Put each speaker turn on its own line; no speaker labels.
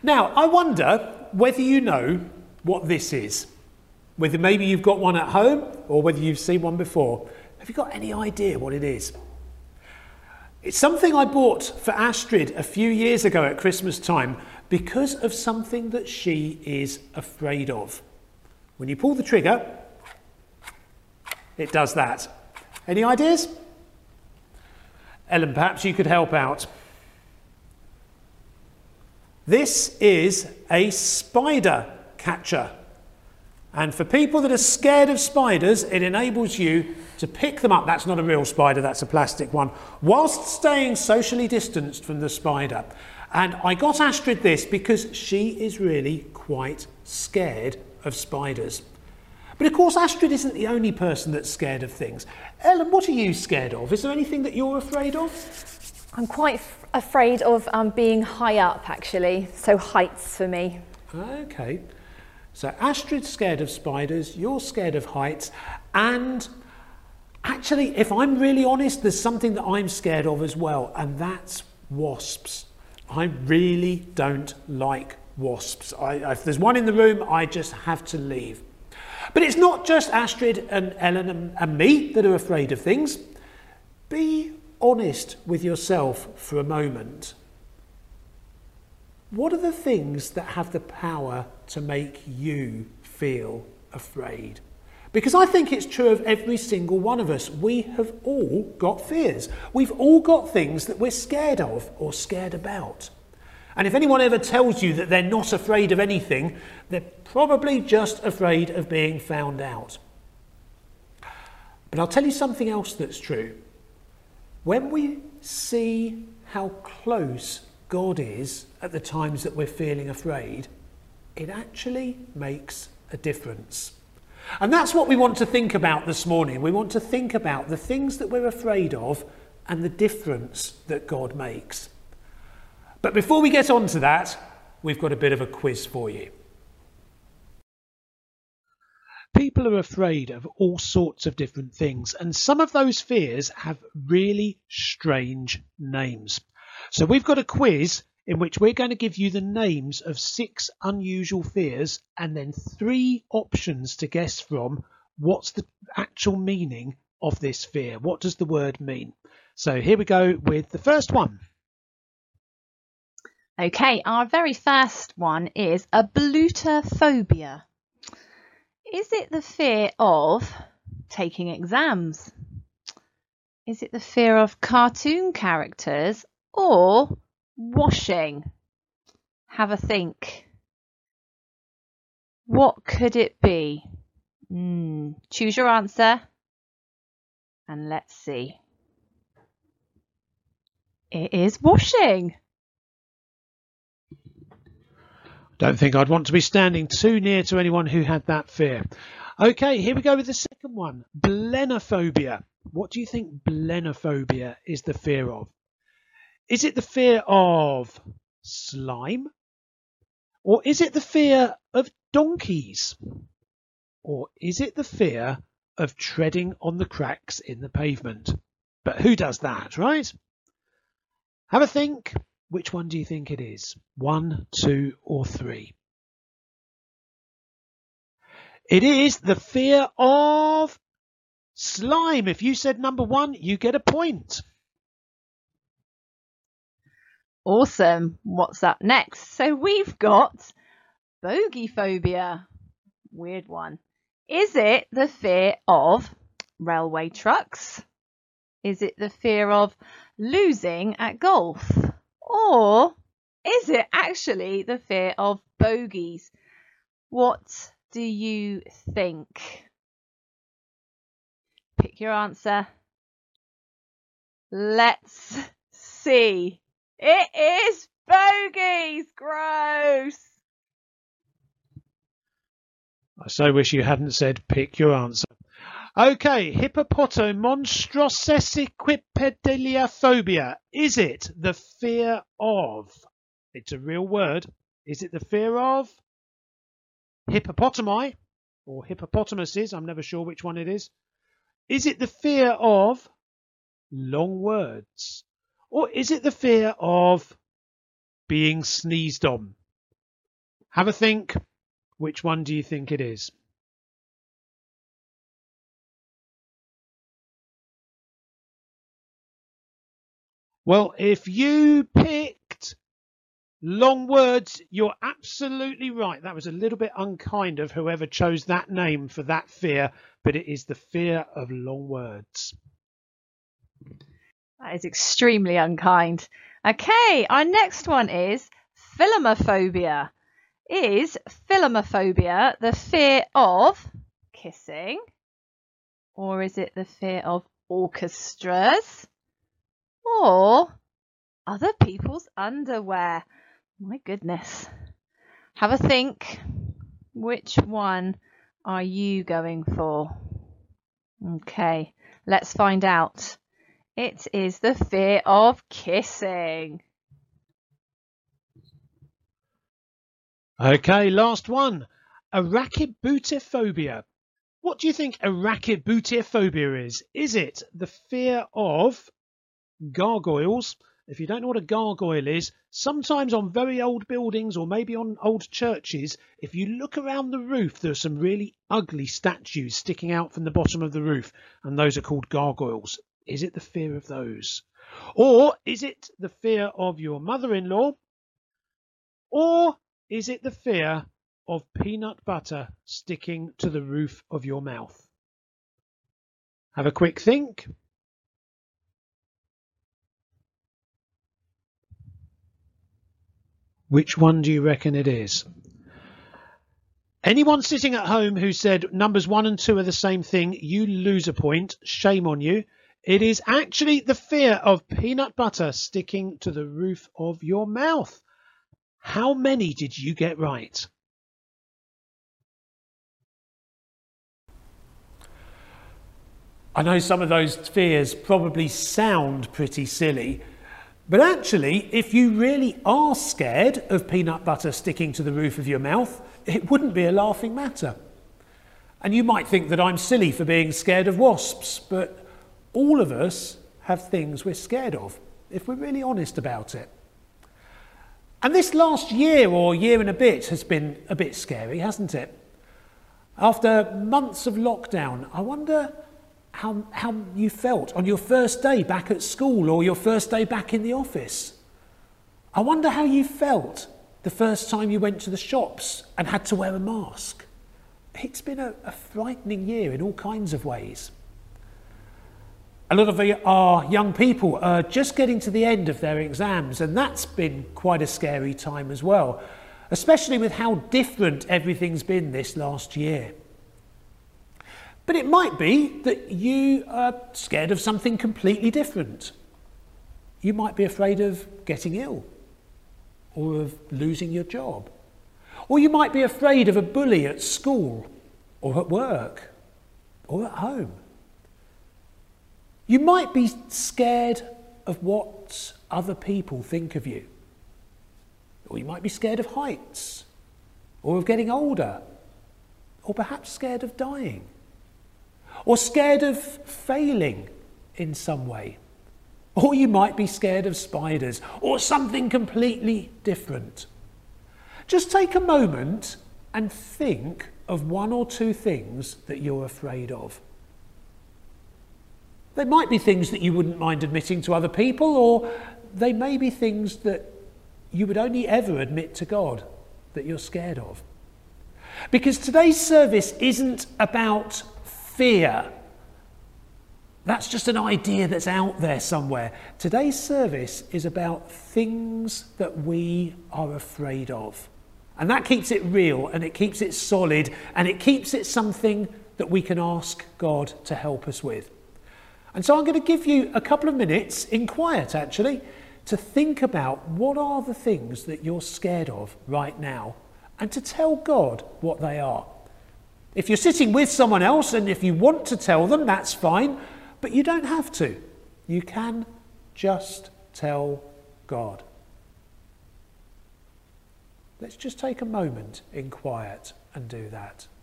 Now, I wonder whether you know what this is. Whether maybe you've got one at home or whether you've seen one before. Have you got any idea what it is? It's something I bought for Astrid a few years ago at Christmas time because of something that she is afraid of. When you pull the trigger, it does that. Any ideas? Ellen, perhaps you could help out. This is a spider catcher. And for people that are scared of spiders, it enables you to pick them up. That's not a real spider, that's a plastic one, whilst staying socially distanced from the spider. And I got Astrid this because she is really quite scared of spiders. But of course, Astrid isn't the only person that's scared of things. Ellen, what are you scared of? Is there anything that you're afraid of?
I'm quite afraid of being high up, actually. So heights for me.
Okay. So Astrid's scared of spiders, you're scared of heights, and actually, if I'm really honest, there's something that I'm scared of as well, and that's wasps. I really don't like wasps. If there's one in the room, I just have to leave. But it's not just Astrid and Ellen and me that are afraid of things. Be honest with yourself for a moment. What are the things that have the power to make you feel afraid? Because I think it's true of every single one of us. We have all got fears. We've all got things that we're scared of or scared about. And if anyone ever tells you that they're not afraid of anything, they're probably just afraid of being found out. But I'll tell you something else that's true. When we see how close God is at the times that we're feeling afraid, it actually makes a difference. And that's what we want to think about this morning. We want to think about the things that we're afraid of and the difference that God makes. But before we get on to that, we've got a bit of a quiz for you. People are afraid of all sorts of different things, and some of those fears have really strange names. So we've got a quiz in which we're going to give you the names of 6 unusual fears and then 3 options to guess from what's the actual meaning of this fear. What does the word mean? So here we go with the first one.
Okay, our very first one is ablutophobia. Is it the fear of taking exams? Is it the fear of cartoon characters or washing? Have a think. What could it be? Choose your answer and let's see. It is washing.
Don't think I'd want to be standing too near to anyone who had that fear. Okay, here we go with the second one. Blenophobia. What do you think blenophobia is the fear of? Is it the fear of slime? Or is it the fear of donkeys? Or is it the fear of treading on the cracks in the pavement? But who does that, right? Have a think. Which one do you think it is? 1, 2, or 3? It is the fear of slime. If you said number 1, you get a point.
Awesome. What's up next? So we've got bogeyphobia. Weird one. Is it the fear of railway trucks? Is it the fear of losing at golf? Or is it actually the fear of bogeys? What do you think? Pick your answer. Let's see. It is bogeys. Gross.
I so wish you hadn't said pick your answer. Okay, hippopotomonstrosesquippedaliophobia. Is it the fear of? It's a real word. Is it the fear of hippopotami or hippopotamuses? I'm never sure which one it is. Is it the fear of long words? Or is it the fear of being sneezed on? Have a think. Which one do you think it is? Well, if you picked long words, you're absolutely right. That was a little bit unkind of whoever chose that name for that fear, but it is the fear of long words.
That is extremely unkind. Okay, our next one is philomophobia. Is philomophobia the fear of kissing? Or is it the fear of orchestras? Or other people's underwear? My goodness. Have a think. Which one are you going for? Okay, let's find out. It is the fear of kissing.
Okay, last one. Arachibutyrophobia. What do you think arachibutyrophobia is? Is it the fear of gargoyles? If you don't know what a gargoyle is, sometimes on very old buildings or maybe on old churches, if you look around the roof, there are some really ugly statues sticking out from the bottom of the roof, and those are called gargoyles. Is it the fear of those? Or is it the fear of your mother-in-law? Or is it the fear of peanut butter sticking to the roof of your mouth? Have a quick think. Which one do you reckon it is? Anyone sitting at home who said numbers 1 and 2 are the same thing, you lose a point. Shame on you. It is actually the fear of peanut butter sticking to the roof of your mouth. How many did you get right? I know some of those fears probably sound pretty silly, but actually, if you really are scared of peanut butter sticking to the roof of your mouth, it wouldn't be a laughing matter. And you might think that I'm silly for being scared of wasps, but all of us have things we're scared of, if we're really honest about it. And this last year or year and a bit has been a bit scary, hasn't it? After months of lockdown, I wonder how you felt on your first day back at school or your first day back in the office. I wonder how you felt the first time you went to the shops and had to wear a mask. It's been a frightening year in all kinds of ways. A lot of our young people are just getting to the end of their exams, and that's been quite a scary time as well, especially with how different everything's been this last year. But it might be that you are scared of something completely different. You might be afraid of getting ill, or of losing your job. Or you might be afraid of a bully at school, or at work, or at home. You might be scared of what other people think of you. Or you might be scared of heights, or of getting older, or perhaps scared of dying, or scared of failing in some way. Or you might be scared of spiders, or something completely different. Just take a moment and think of 1 or 2 things that you're afraid of. They might be things that you wouldn't mind admitting to other people, or they may be things that you would only ever admit to God that you're scared of. Because today's service isn't about fear. That's just an idea that's out there somewhere. Today's service is about things that we are afraid of. And that keeps it real, and it keeps it solid, and it keeps it something that we can ask God to help us with. And so I'm going to give you a couple of minutes, in quiet actually, to think about what are the things that you're scared of right now, and to tell God what they are. If you're sitting with someone else, and if you want to tell them, that's fine, but you don't have to. You can just tell God. Let's just take a moment in quiet and do that.